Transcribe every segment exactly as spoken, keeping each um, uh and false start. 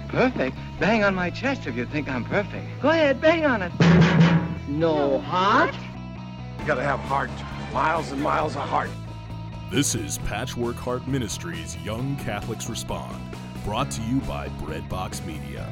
Perfect? Bang on my chest if you think I'm perfect. Go ahead, bang on it. No heart? You gotta have heart. Miles and miles of heart. This is Patchwork Heart Ministries Young Catholics Respond, brought to you by Breadbox Media.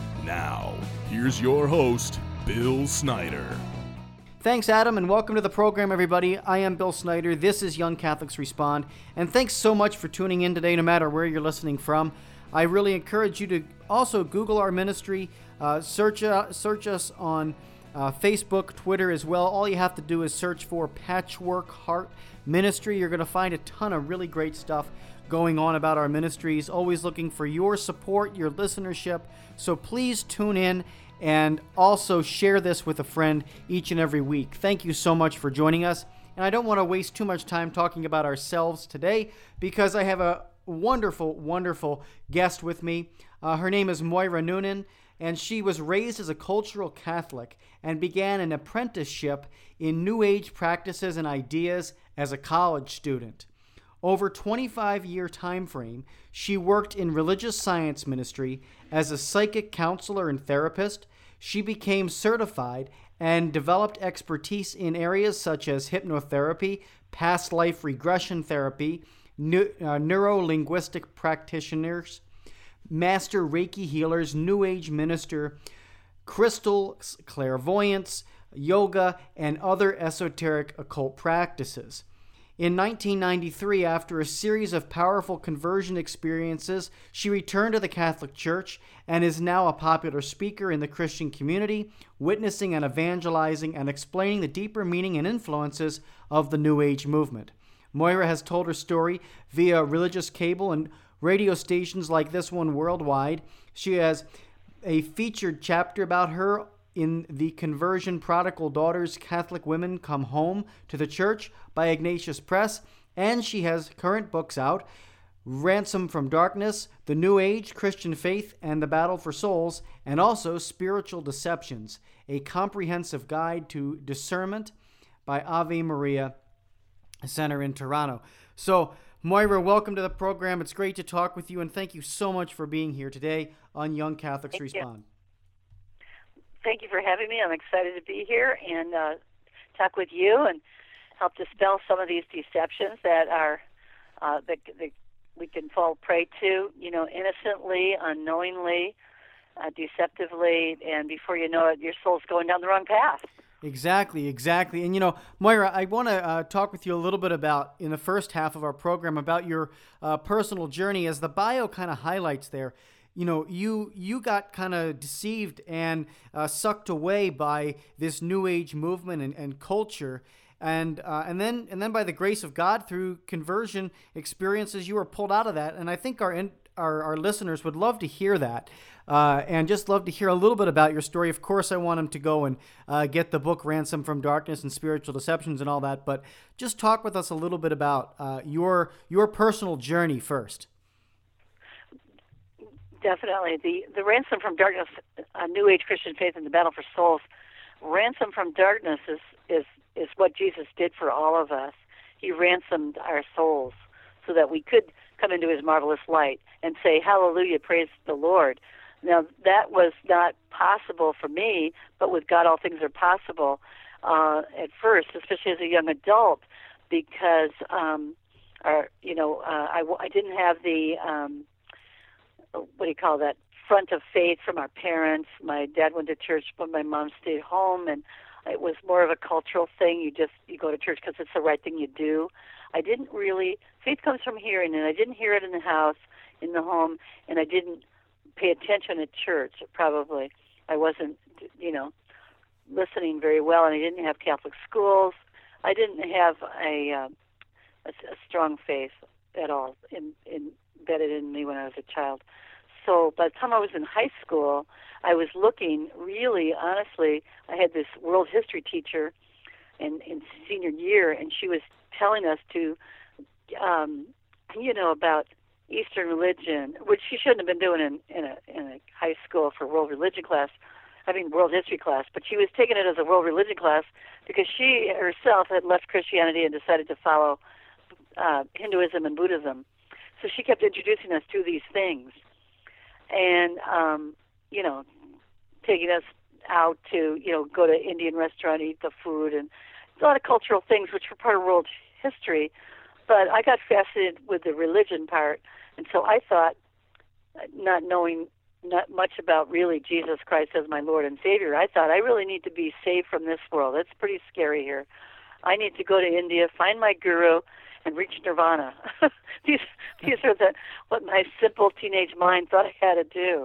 Now, here's your host, Bill Snyder. Thanks, Adam, and welcome to the program, everybody. I am Bill Snyder. This is Young Catholics Respond, and thanks so much for tuning in today, no matter where you're listening from. I really encourage you to also Google our ministry, uh, search uh, search us on uh, Facebook, Twitter as well. All you have to do is search for Patchwork Heart Ministry. You're going to find a ton of really great stuff going on about our ministries. Always looking for your support, your listenership. So please tune in and also share this with a friend each and every week. Thank you so much for joining us. And I don't want to waste too much time talking about ourselves today because I have a wonderful, wonderful guest with me. Uh, her name is Moira Noonan, and she was raised as a cultural Catholic and began an apprenticeship in New Age practices and ideas as a college student. Over a twenty-five year time frame, she worked in religious science ministry as a psychic counselor and therapist. She became certified and developed expertise in areas such as hypnotherapy, past life regression therapy, ne- uh, neuro-linguistic practitioners, master Reiki healers, New Age minister, crystal clairvoyance, yoga, and other esoteric occult practices. In nineteen ninety-three, after a series of powerful conversion experiences, she returned to the Catholic Church and is now a popular speaker in the Christian community, witnessing and evangelizing and explaining the deeper meaning and influences of the New Age movement. Moira has told her story via religious cable and radio stations like this one worldwide. She has a featured chapter about her in the Conversion Prodigal Daughters Catholic Women Come Home to the Church by Ignatius Press, and she has current books out, Ransom from Darkness, The New Age, Christian Faith, and the Battle for Souls, and also Spiritual Deceptions, a comprehensive guide to discernment by Ave Maria Center in Toronto. So, Moira, welcome to the program. It's great to talk with you, and thank you so much for being here today on Young Catholics Thank Respond. You. Thank you for having me. I'm excited to be here and uh, talk with you and help dispel some of these deceptions that are uh, that, that we can fall prey to, you know, innocently, unknowingly, uh, deceptively, and before you know it, your soul's going down the wrong path. Exactly, exactly. And, you know, Moira, I want to uh, talk with you a little bit about, in the first half of our program, about your uh, personal journey. As the bio kind of highlights there, you know, you you got kind of deceived and uh, sucked away by this New Age movement and, and culture. And uh, and then and then by the grace of God, through conversion experiences, you were pulled out of that. And I think our in, our, our listeners would love to hear that, uh, and just love to hear a little bit about your story. Of course, I want them to go and uh, get the book Ransom from Darkness and Spiritual Deceptions and all that. But just talk with us a little bit about uh, your your personal journey first. Definitely. The the Ransom from Darkness, uh, New Age Christian Faith and the Battle for Souls. Ransom from Darkness is, is, is what Jesus did for all of us. He ransomed our souls so that we could come into his marvelous light and say, hallelujah, praise the Lord. Now, that was not possible for me, but with God all things are possible uh, at first, especially as a young adult, because, um, our, you know, uh, I, I didn't have the... Um, what do you call that, front of faith from our parents. My dad went to church, but my mom stayed home, and it was more of a cultural thing. You just, you go to church because it's the right thing you do. I didn't really, faith comes from hearing, and I didn't hear it in the house, in the home, and I didn't pay attention at church, probably. I wasn't, you know, listening very well, and I didn't have Catholic schools. I didn't have a, uh, a, a strong faith at all in, in embedded in me when I was a child. So by the time I was in high school, I was looking really, honestly, I had this world history teacher in, in senior year, and she was telling us to, um, you know, about Eastern religion, which she shouldn't have been doing in, in, a, in a high school for world religion class, I mean world history class, but she was taking it as a world religion class because she herself had left Christianity and decided to follow uh, Hinduism and Buddhism. So she kept introducing us to these things. and um, you know, taking us out to, you know, go to Indian restaurant, eat the food, and a lot of cultural things which were part of world history. But I got fascinated with the religion part, and so I thought, not knowing not much about really Jesus Christ as my Lord and Savior, I thought I really need to be saved from this world. It's pretty scary here. I need to go to India, find my guru, and reach nirvana. these these are the what my simple teenage mind thought I had to do.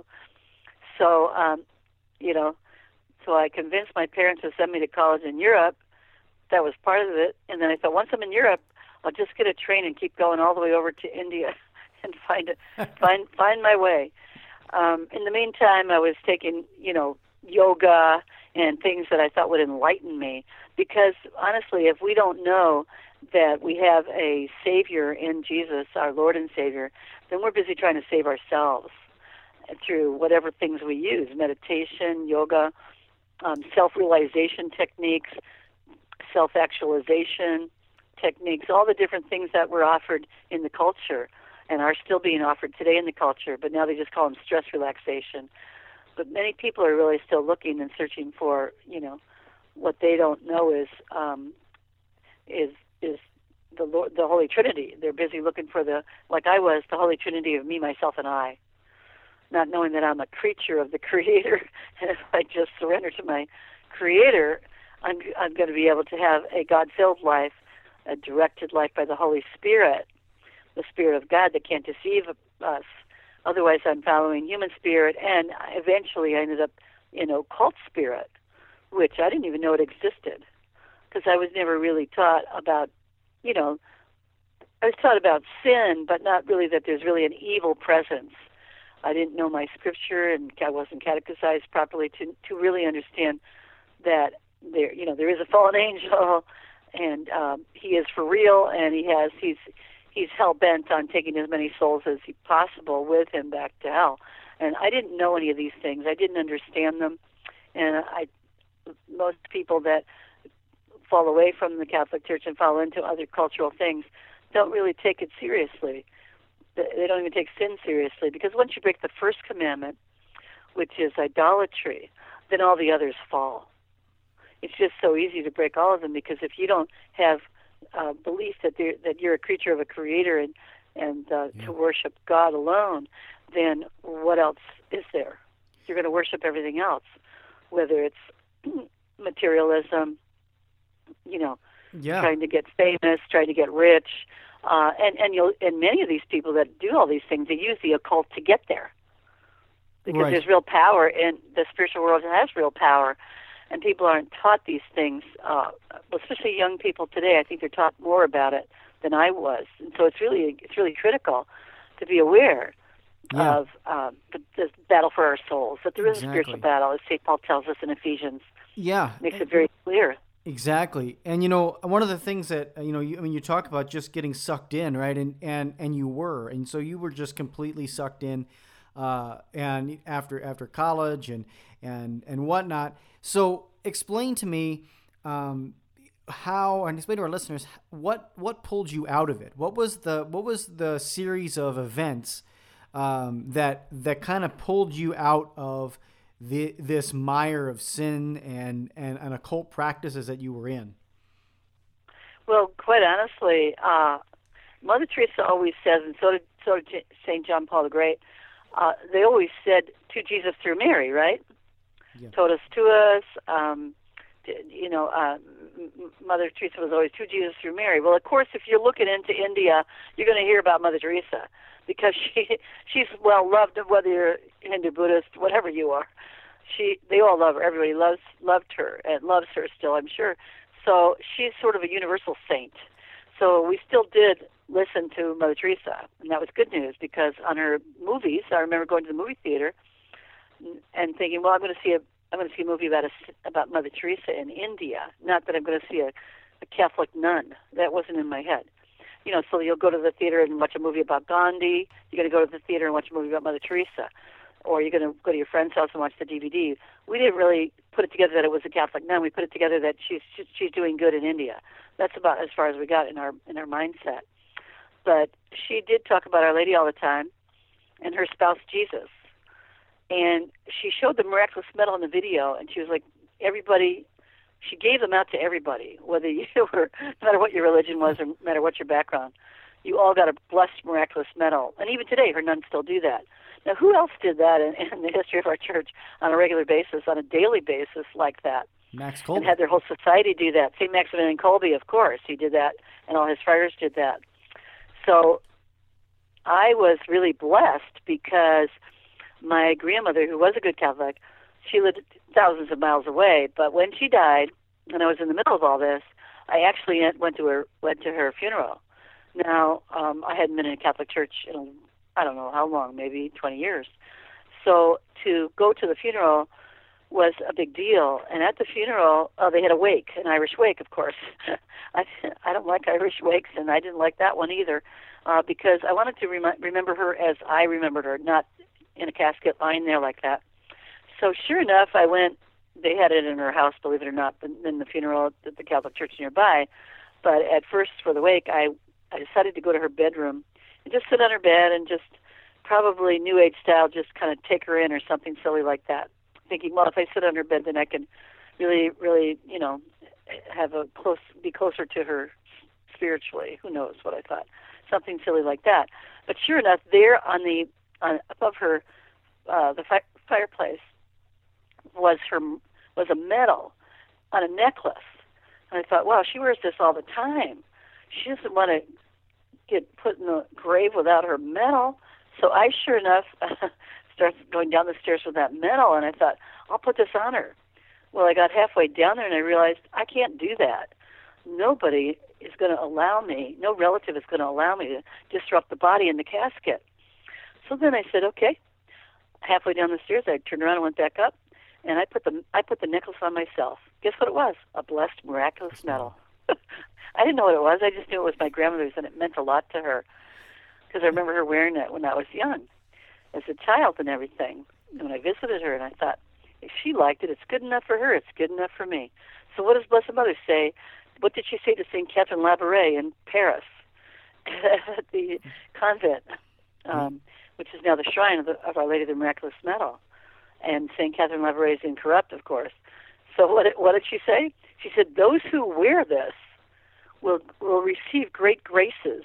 So, um, you know, so I convinced my parents to send me to college in Europe. That was part of it. And then I thought, once I'm in Europe, I'll just get a train and keep going all the way over to India and find it, find find my way. Um, in the meantime, I was taking, you know, yoga and things that I thought would enlighten me. Because honestly, if we don't know that we have a Savior in Jesus, our Lord and Savior, then we're busy trying to save ourselves through whatever things we use, meditation, yoga, um, self-realization techniques, self-actualization techniques, all the different things that were offered in the culture and are still being offered today in the culture, but now they just call them stress relaxation. But many people are really still looking and searching for, you know, what they don't know is um, is is the Lord, the Holy Trinity. They're busy looking for the, like I was, the Holy Trinity of me, myself, and I, not knowing that I'm a creature of the Creator. And if I just surrender to my Creator, I'm I'm going to be able to have a God-filled life, a directed life by the Holy Spirit, the Spirit of God that can't deceive us. Otherwise, I'm following human spirit, and eventually I ended up in occult spirit, which I didn't even know it existed, because I was never really taught about, you know, I was taught about sin, but not really that there's really an evil presence. I didn't know my scripture, and I wasn't catechized properly to to really understand that there, you know, there is a fallen angel, and um, he is for real, and he has he's he's hell bent on taking as many souls as he possible with him back to hell. And I didn't know any of these things. I didn't understand them, and I most people that fall away from the Catholic Church and fall into other cultural things don't really take it seriously. They don't even take sin seriously, because once you break the first commandment, which is idolatry, then all the others fall. It's just so easy to break all of them, because if you don't have uh, belief that that you're a creature of a Creator and and uh, yeah. to worship God alone, then what else is there? You're going to worship everything else, whether it's materialism, you know, yeah. trying to get famous, trying to get rich, uh, and and you'll and many of these people that do all these things, they use the occult to get there, because right. there's real power, and the spiritual world has real power, and people aren't taught these things. Uh, especially young people today, I think they're taught more about it than I was, and so it's really it's really critical to be aware yeah. of um, the, the battle for our souls. That there is exactly. a spiritual battle, as Saint Paul tells us in Ephesians. Yeah, makes it very clear. Exactly. And, you know, one of the things that, you know, you, I mean, you talk about just getting sucked in, right? And, and, and you were, and so you were just completely sucked in, uh, and after, after college and, and, and whatnot. So explain to me, um, how, and explain to our listeners, what, what pulled you out of it? What was the, what was the series of events, um, that, that kind of pulled you out of The, this mire of sin and, and, and occult practices that you were in? Well, quite honestly, uh, Mother Teresa always says, and so did, so did Saint John Paul the Great, uh, they always said to Jesus through Mary, right? Yeah. Totus tuus, um, you know, uh, Mother Teresa was always to Jesus through Mary. Well, of course, if you're looking into India, you're going to hear about Mother Teresa, because she she's well loved, whether you're Hindu, Buddhist, whatever you are. She they all love her. Everybody loves loved her and loves her still, I'm sure. So she's sort of a universal saint. So we still did listen to Mother Teresa, and that was good news, because on her movies, I remember going to the movie theater and thinking, well, I'm going to see a I'm going to see a movie about a, about Mother Teresa in India. Not that I'm going to see a, a Catholic nun. That wasn't in my head. You know, so you'll go to the theater and watch a movie about Gandhi. You're going to go to the theater and watch a movie about Mother Teresa. Or you're going to go to your friend's house and watch the D V D. We didn't really put it together that it was a Catholic nun. We put it together that she's she's doing good in India. That's about as far as we got in our in our mindset. But she did talk about Our Lady all the time, and her spouse Jesus. And she showed the miraculous medal in the video, and she was like, everybody, she gave them out to everybody, whether you were, no matter what your religion was or no matter what your background. You all got a blessed miraculous medal. And even today, her nuns still do that. Now, who else did that in, in the history of our church on a regular basis, on a daily basis like that? Max Kolbe. And had their whole society do that. Saint Maximilian Kolbe, of course, he did that, and all his friars did that. So I was really blessed because my grandmother, who was a good Catholic, she lived thousands of miles away. But when she died, and I was in the middle of all this, I actually went to her went to her funeral. Now, um, I hadn't been in a Catholic church in, I don't know how long, maybe twenty years. So to go to the funeral was a big deal. And at the funeral, uh, they had a wake, an Irish wake, of course. I, I don't like Irish wakes, and I didn't like that one either, uh, because I wanted to rem- remember her as I remembered her, not in a casket lying there like that. So sure enough, I went. They had it in her house, believe it or not, in the funeral at the Catholic church nearby. But at first, for the wake, I I decided to go to her bedroom and just sit on her bed and just probably New Age style, just kind of take her in or something silly like that. Thinking, well, if I sit on her bed, then I can really, really, you know, have a close, be closer to her spiritually. Who knows what I thought? Something silly like that. But sure enough, there on the on, above her, uh, the fi- fireplace was her was a medal on a necklace. And I thought, wow, she wears this all the time. She doesn't want to get put in the grave without her medal. So I, sure enough, started going down the stairs with that medal, and I thought, I'll put this on her. Well, I got halfway down there, and I realized I can't do that. Nobody is going to allow me, no relative is going to allow me to disrupt the body in the casket. So then I said, okay. Halfway down the stairs, I turned around and went back up, and I put the I put the necklace on myself. Guess what it was? A blessed, miraculous medal. I didn't know what it was. I just knew it was my grandmother's, and it meant a lot to her because I remember her wearing it when I was young, as a child and everything. And when I visited her, and I thought, if she liked it, it's good enough for her. It's good enough for me. So what does Blessed Mother say? What did she say to Saint Catherine Labouré in Paris at the convent, um, which is now the shrine of, the, of Our Lady of the Miraculous Medal? And Saint Catherine Labouré is incorrupt, of course. So what, what did she say? She said, those who wear this will will receive great graces.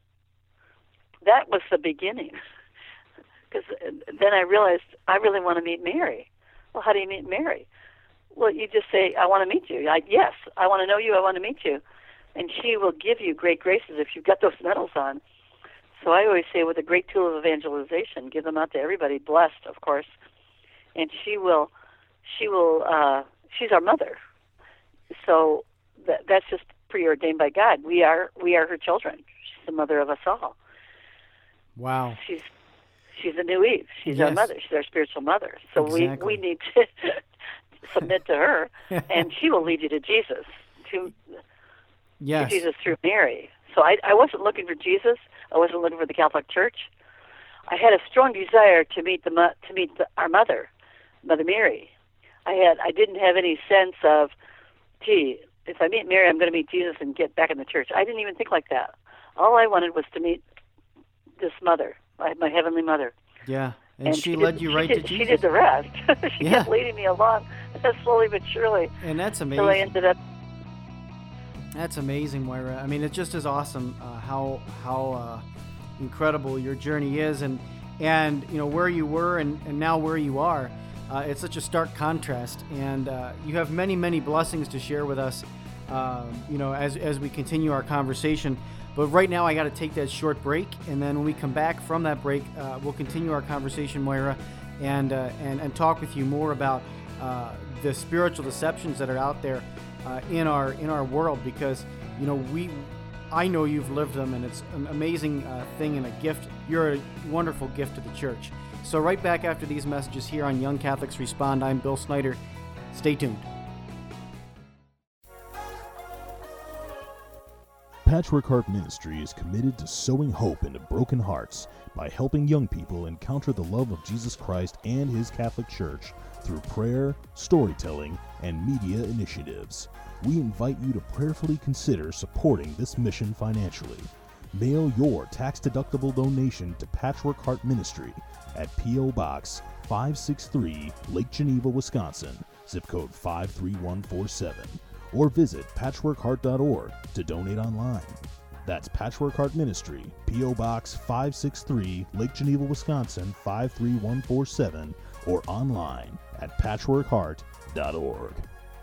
That was the beginning. Because then I realized I really want to meet Mary. Well, how do you meet Mary? Well, you just say, I want to meet you. I, yes, I want to know you. I want to meet you. And she will give you great graces if you've got those medals on. So I always say with a great tool of evangelization, give them out to everybody, blessed, of course. And she will, she will, uh, she's our mother. So that, that's just preordained by God. We are, we are her children. She's the mother of us all. Wow. She's, she's a new Eve. She's yes. our mother. She's our spiritual mother. So exactly. we, we need to submit to her, and she will lead you to Jesus, to, yes. to Jesus through Mary. So I, I wasn't looking for Jesus. I wasn't looking for the Catholic Church. I had a strong desire to meet the to meet the, our mother, Mother Mary. I had I didn't have any sense of, gee, if I meet Mary, I'm going to meet Jesus and get back in the church. I didn't even think like that. All I wanted was to meet this mother, my, my heavenly mother. Yeah, and, and she, she led did, you right she did, to Jesus. She did the rest. she yeah. kept leading me along, slowly but surely. And that's amazing. Till I ended up. That's amazing, Moira. I mean, it just is awesome uh, how how uh, incredible your journey is, and and you know where you were and, and now where you are. Uh, it's such a stark contrast, and uh, you have many many blessings to share with us. Uh, you know, as as we continue our conversation. But right now, I got to take that short break, and then when we come back from that break, uh, we'll continue our conversation, Moira, and uh, and and talk with you more about uh, the spiritual deceptions that are out there uh, in our in our world. Because you know we, I know you've lived them, and it's an amazing uh, thing and a gift. You're a wonderful gift to the church. So right back after these messages here on Young Catholics Respond, I'm Bill Snyder. Stay tuned. Patchwork Heart Ministry is committed to sowing hope into broken hearts by helping young people encounter the love of Jesus Christ and His Catholic Church through prayer, storytelling, and media initiatives. We invite you to prayerfully consider supporting this mission financially. Mail your tax-deductible donation to Patchwork Heart Ministry at P O. Box five sixty-three, Lake Geneva, Wisconsin, zip code five three one four seven, or visit patchwork heart dot org to donate online. That's Patchwork Heart Ministry, P O. Box five sixty-three, Lake Geneva, Wisconsin, five three one four seven, or online at patchwork heart dot org.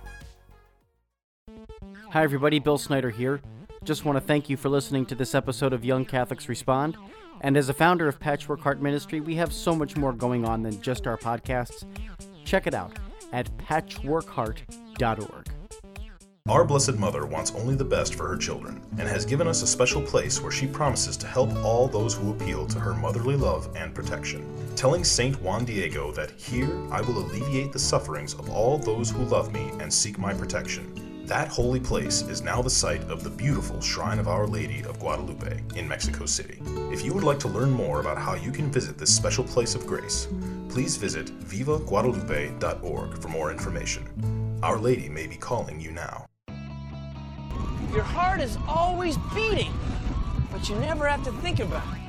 Hi everybody, Bill Snyder here. Just want to thank you for listening to this episode of Young Catholics Respond. And as a founder of Patchwork Heart Ministry, we have so much more going on than just our podcasts. Check it out at patchwork heart dot org. Our Blessed Mother wants only the best for her children and has given us a special place where she promises to help all those who appeal to her motherly love and protection. Telling Saint Juan Diego that here I will alleviate the sufferings of all those who love me and seek my protection. That holy place is now the site of the beautiful Shrine of Our Lady of Guadalupe in Mexico City. If you would like to learn more about how you can visit this special place of grace, please visit viva guadalupe dot org for more information. Our Lady may be calling you now. Your heart is always beating, but you never have to think about it.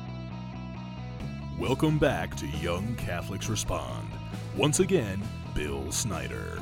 Welcome back to Young Catholics Respond. Once again, Bill Snyder.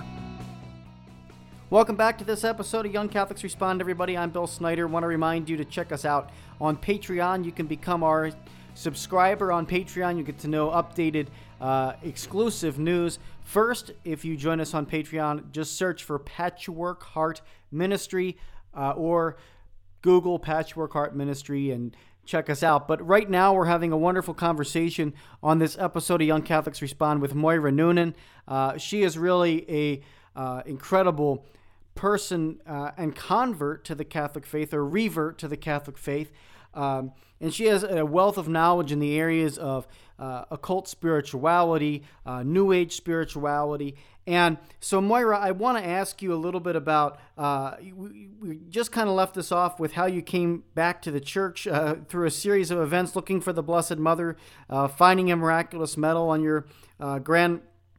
Welcome back to this episode of Young Catholics Respond, everybody. I'm Bill Snyder. Want to remind you to check us out on Patreon. You can become our subscriber on Patreon. You get to know updated, uh, exclusive news. First, if you join us on Patreon, just search for Patchwork Heart Ministry uh, or Google Patchwork Heart Ministry and check us out. But right now, we're having a wonderful conversation on this episode of Young Catholics Respond with Moira Noonan. Uh, she is really a uh, incredible person uh, and convert to the Catholic faith, or revert to the Catholic faith. Um, and she has a wealth of knowledge in the areas of uh, occult spirituality, uh, New Age spirituality. And so, Moira, I want to ask you a little bit about, uh, we, we just kind of left this off with how you came back to the church uh, through a series of events looking for the Blessed Mother, uh, finding a miraculous medal on your uh, grand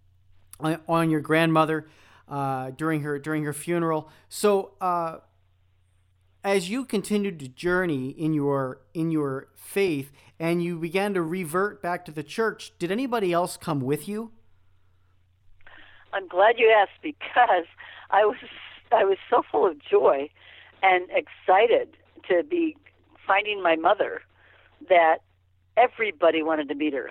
on your grandmother. Uh, during her during her funeral. So, uh, as you continued to journey in your in your faith, and you began to revert back to the church, did anybody else come with you? I'm glad you asked, because I was I was so full of joy and excited to be finding my mother that everybody wanted to meet her.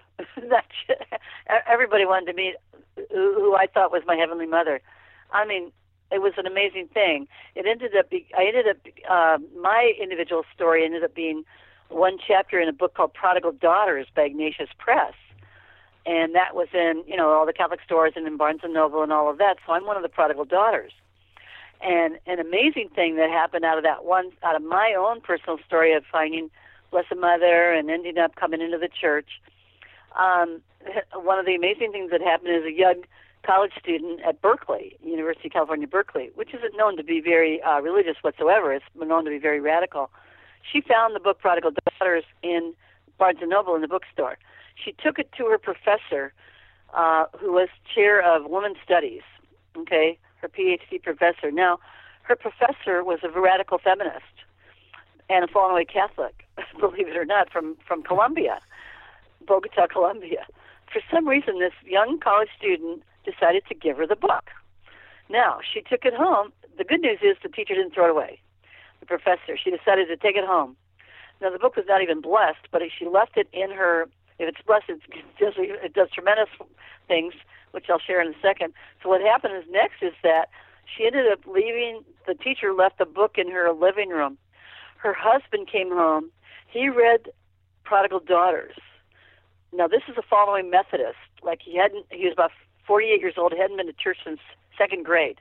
Everybody wanted to meet who I thought was my Heavenly Mother. I mean, it was an amazing thing. It ended up, be, I ended up, uh, my individual story ended up being one chapter in a book called Prodigal Daughters by Ignatius Press. And that was in, you know, all the Catholic stores and in Barnes and Noble and all of that. So I'm one of the prodigal daughters. And an amazing thing that happened out of that one, out of my own personal story of finding Blessed Mother and ending up coming into the church, um, one of the amazing things that happened is a young college student at Berkeley, University of California, Berkeley, which isn't known to be very uh, religious whatsoever. It's known to be very radical. She found the book Prodigal Daughters in Barnes and Noble in the bookstore. She took it to her professor, uh, who was chair of women's studies, okay, her P H D professor. Now, her professor was a radical feminist and a fallen away Catholic, believe it or not, from, from Colombia, Bogota, Colombia. For some reason, this young college student decided to give her the book. Now, she took it home. The good news is the teacher didn't throw it away, the professor. She decided to take it home. Now, the book was not even blessed, but she left it in her, if it's blessed, it does, it does tremendous things, which I'll share in a second. So what happened is next is that she ended up leaving, the teacher left the book in her living room. Her husband came home. He read Prodigal Daughters. Now, this is a following Methodist. Like, he hadn't, he was about forty-eight years old, hadn't been to church since second grade.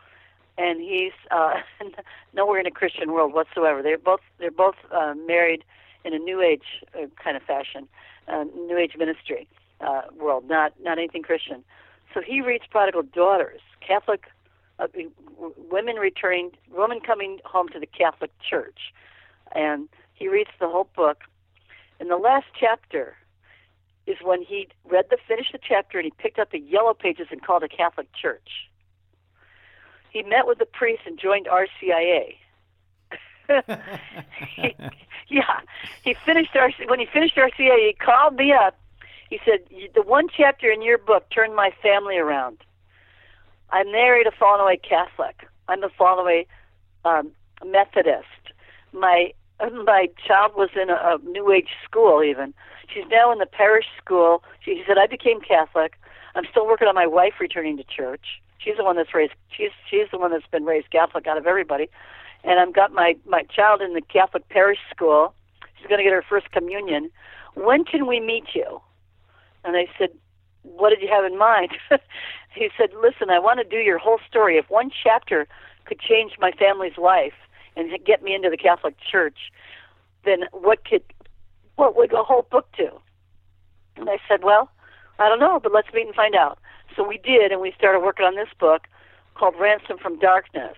And he's uh, nowhere in a Christian world whatsoever. They're both they're both uh, married in a New Age uh, kind of fashion, uh, New Age ministry uh, world, not not anything Christian. So he reads Prodigal Daughters, Catholic uh, women returning, women coming home to the Catholic Church, and he reads the whole book. In the last chapter is when he read the finished the chapter and he picked up the yellow pages and called a Catholic church. He met with the priest and joined R C I A. he, yeah, he finished our when he finished R C A. He called me up. He said, "The one chapter in your book turned my family around. I'm married a fallen away Catholic. I'm a fallen away um, Methodist. My my child was in a, a New Age school even. She's now in the parish school. She, she said, I became Catholic. I'm still working on my wife returning to church. She's the one that's raised. She's she's the one that's been raised Catholic out of everybody. And I've got my my child in the Catholic parish school. She's going to get her first communion. When can we meet you?" And I said, "What did you have in mind?" He said, "Listen, I want to do your whole story. If one chapter could change my family's life and get me into the Catholic Church, then what could what would the whole book do?" And I said, "Well, I don't know, but let's meet and find out." So we did, and we started working on this book called Ransom from Darkness.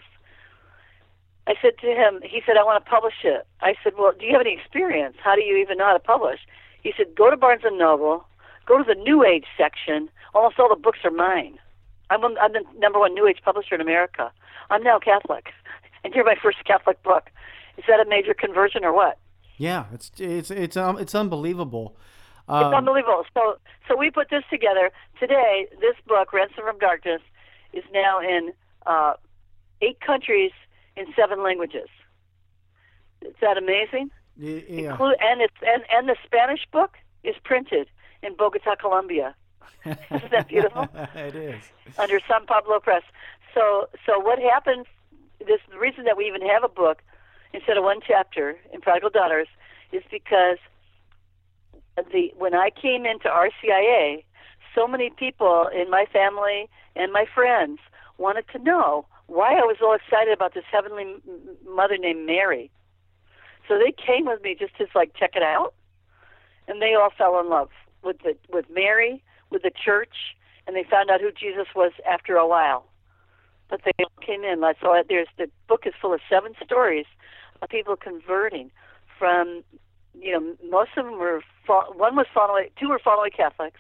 I said to him, he said, "I want to publish it." I said, "Well, do you have any experience? How do you even know how to publish?" He said, "Go to Barnes and Noble, go to the New Age section. Almost all the books are mine. I'm, I'm the number one New Age publisher in America. I'm now Catholic, and you're my first Catholic book. Is that a major conversion or what?" Yeah, it's it's it's um, it's unbelievable. Um, it's unbelievable. So so we put this together today. This book, Ransom from Darkness, is now in uh, eight countries in seven languages. Is that amazing? Yeah. Include, and it's and, and the Spanish book is printed in Bogota, Colombia. Isn't that beautiful? It is. Under San Pablo Press. So so what happened? This the reason that we even have a book instead of one chapter in Prodigal Daughters is because the when I came into R C I A, so many people in my family and my friends wanted to know why I was so excited about this heavenly mother named Mary. So they came with me just to like check it out, and they all fell in love with the with Mary, with the church, and they found out who Jesus was after a while. But they all came in. So there's the book is full of seven stories of people converting from, you know, most of them were one was fallen away, two were fallen away Catholics,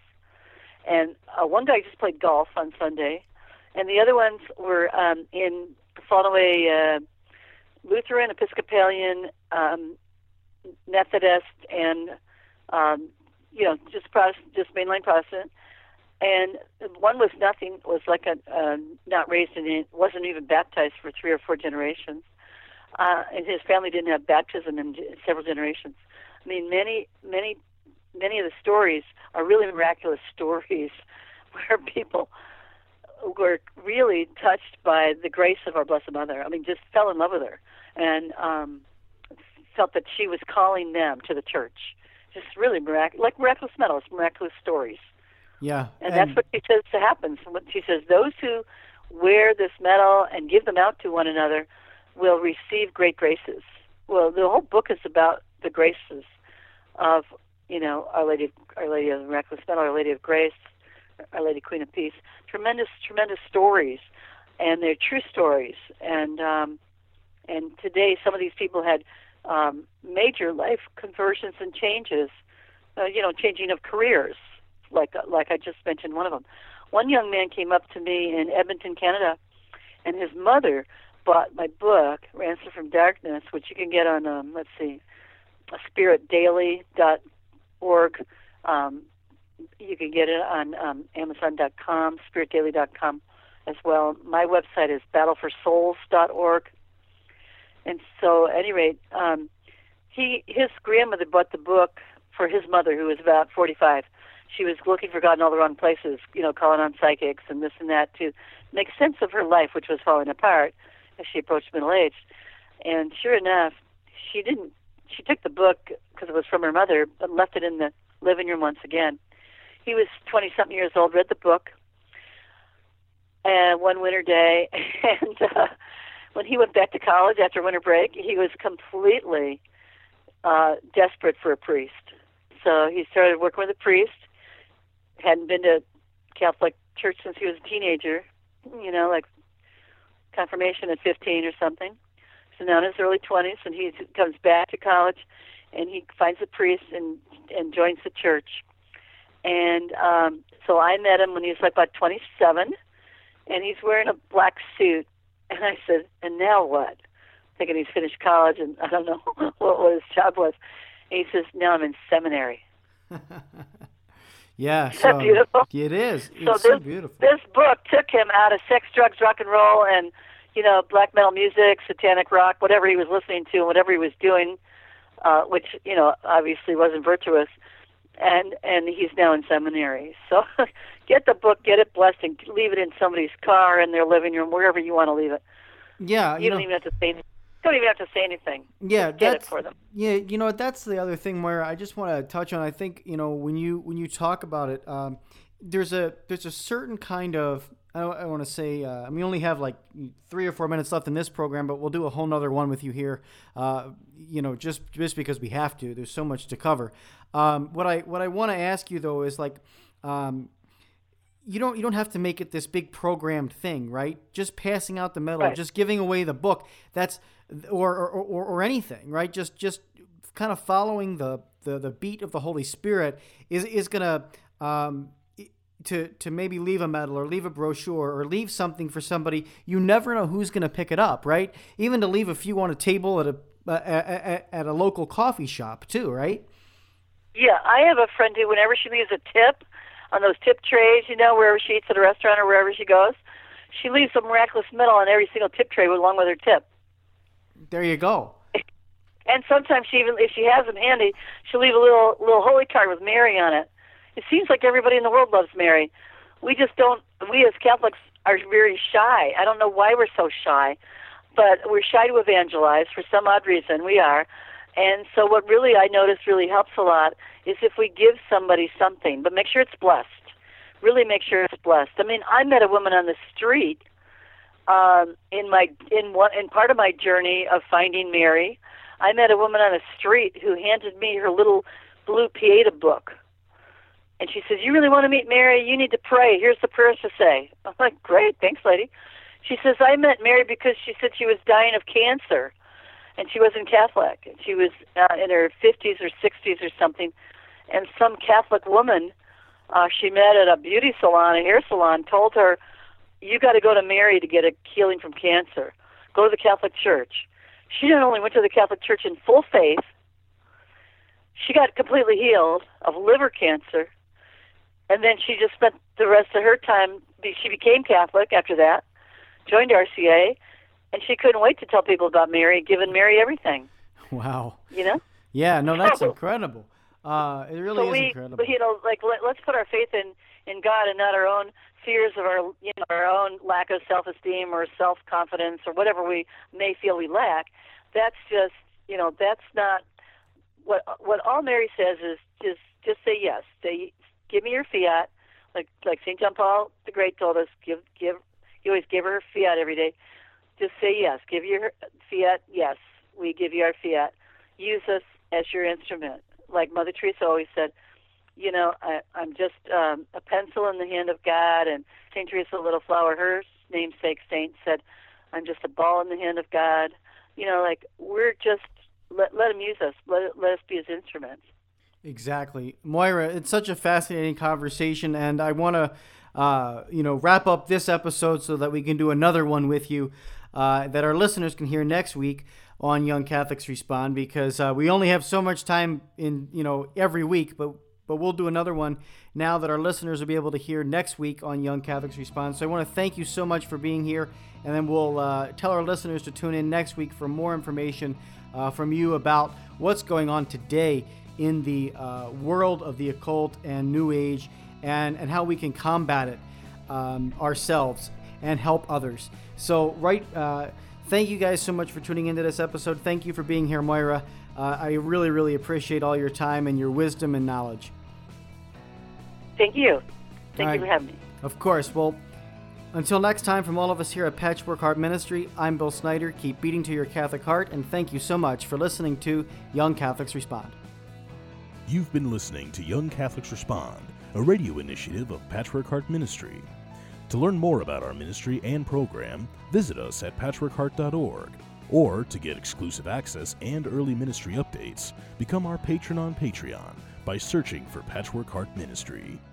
and uh, one guy just played golf on Sunday. And the other ones were um, in fallen away uh, Lutheran, Episcopalian, um, Methodist, and um, you know, just Protestant, just mainline Protestant. And one was nothing, was like a uh, not raised in it, wasn't even baptized for three or four generations, uh, and his family didn't have baptism in several generations. I mean, many, many, many of the stories are really miraculous stories where people were really touched by the grace of our Blessed Mother. I mean, just fell in love with her and um, felt that she was calling them to the church. Just really miraculous, like miraculous medals, miraculous stories. Yeah. And, and that's what she says happens. She says those who wear this medal and give them out to one another will receive great graces. Well, the whole book is about the graces of, you know, Our Lady, Our Lady of the Miraculous Medal, Our Lady of Grace, Our Lady Queen of Peace. Tremendous, tremendous stories, and they're true stories. And um, and today, some of these people had um, major life conversions and changes. Uh, you know, changing of careers, like like I just mentioned one of them. One young man came up to me in Edmonton, Canada, and his mother bought my book, Ransom from Darkness, which you can get on, um, let's see, spirit daily dot org. Um, you can get it on um, amazon dot com, spirit daily dot com as well. My website is battle for souls dot org. And so, at any rate, um, he his grandmother bought the book for his mother, who was about forty-five. She was looking for God in all the wrong places, you know, calling on psychics and this and that to make sense of her life, which was falling apart as she approached middle age. And sure enough, she didn't. She took the book because it was from her mother, but left it in the living room once again. He was twenty-something years old, read the book, and one winter day, and uh, when he went back to college after winter break, he was completely uh, desperate for a priest. So he started working with a priest. Hadn't been to Catholic church since he was a teenager, you know, like confirmation at fifteen or something. So now in his early twenties, and he comes back to college, and he finds a priest and and joins the church. And um, so I met him when he was like about twenty-seven, and he's wearing a black suit. And I said, "And now what?" thinking he's finished college, and I don't know what, what his job was. And he says, now I'm in seminary. Yeah, Isn't so that beautiful? It is. It's so, so, this, beautiful. This book took him out of sex, drugs, rock and roll, and, you know, black metal music, satanic rock, whatever he was listening to, and whatever he was doing, uh, which, you know, obviously wasn't virtuous. And and he's now in seminary. So get the book, get it blessed, and leave it in somebody's car, in their living room, wherever you want to leave it. Yeah, you, you don't know, even have to say anything. Don't even have to say anything. Yeah, Just get that's, it for them. Yeah, you know, that's the other thing where I just want to touch on. I think, you know, when you when you talk about it, um, there's a there's a certain kind of, I, I want to say, uh, we only have like three or four minutes left in this program, but we'll do a whole nother one with you here, uh, you know, just just because we have to. There's so much to cover. Um, what I what I want to ask you though is like, um, you don't you don't have to make it this big programmed thing, right? Just passing out the medal, Right. just giving away the book. That's or or, or or anything, right? Just just kind of following the, the, the beat of the Holy Spirit is is gonna um, to to maybe leave a medal or leave a brochure or leave something for somebody. You never know who's gonna pick it up, right? Even to leave a few on a table at a at, at a local coffee shop too, right? Yeah, I have a friend who, whenever she leaves a tip on those tip trays, you know, wherever she eats at a restaurant or wherever she goes, she leaves a miraculous medal on every single tip tray along with her tip. There you go. And sometimes she even, if she has them handy, she'll leave a little little holy card with Mary on it. It seems like everybody in the world loves Mary. We just don't, we as Catholics are very shy. I don't know why we're so shy, but we're shy to evangelize for some odd reason. We are. And so what really I notice really helps a lot is if we give somebody something, but make sure it's blessed. Really make sure it's blessed. I mean, I met a woman on the street um, in my in one in part of my journey of finding Mary. I met a woman on the street who handed me her little blue Pieta book. And she says, you really want to meet Mary? You need to pray. Here's the prayers to say. I'm like, great, thanks, lady. She says, I met Mary because she said she was dying of cancer. And she wasn't Catholic. And she was uh, in her fifties or sixties or something. And some Catholic woman uh, she met at a beauty salon, a hair salon, told her, you got to go to Mary to get a healing from cancer. Go to the Catholic Church. She not only went to the Catholic Church in full faith, she got completely healed of liver cancer. And then she just spent the rest of her time, she became Catholic after that, joined R C A, and she couldn't wait to tell people about Mary, giving Mary everything. Wow. You know? Yeah, no, that's incredible. Uh, it really so is we, incredible. You know, like let, let's put our faith in, in God and not our own fears of our, you know, our own lack of self-esteem or self-confidence or whatever we may feel we lack. That's just, you know, that's not what what all Mary says is just just say yes. Say, give me your fiat, like like Saint John Paul the Great told us. Give give. You always give her fiat every day. Just say yes. Give your fiat. Yes, we give you our fiat. Use us as your instrument. Like Mother Teresa always said, you know, I, I'm just um, a pencil in the hand of God. And Saint Teresa Little Flower, her namesake saint, said, I'm just a ball in the hand of God. You know, like we're just, let, let him use us. Let, let us be his instruments. Exactly. Moira, it's such a fascinating conversation, and I want to, uh, you know, wrap up this episode so that we can do another one with you uh, that our listeners can hear next week on Young Catholics Respond, because uh, we only have so much time in, you know, every week, but but we'll do another one now that our listeners will be able to hear next week on Young Catholics Respond. So I want to thank you so much for being here, and then we'll uh, tell our listeners to tune in next week for more information uh, from you about what's going on today in the uh, world of the occult and New Age, and, and how we can combat it um, ourselves and help others. So, right, uh, thank you guys so much for tuning into this episode. Thank you for being here, Moira. Uh, I really, really appreciate all your time and your wisdom and knowledge. Thank you. Thank All you right. for having me. Of course. Well, until next time, from all of us here at Patchwork Heart Ministry, I'm Bill Snyder. Keep beating to your Catholic heart, and thank you so much for listening to Young Catholics Respond. You've been listening to Young Catholics Respond, a radio initiative of Patchwork Heart Ministry. To learn more about our ministry and program, visit us at patchwork heart dot org. Or to get exclusive access and early ministry updates, become our patron on Patreon by searching for Patchwork Heart Ministry.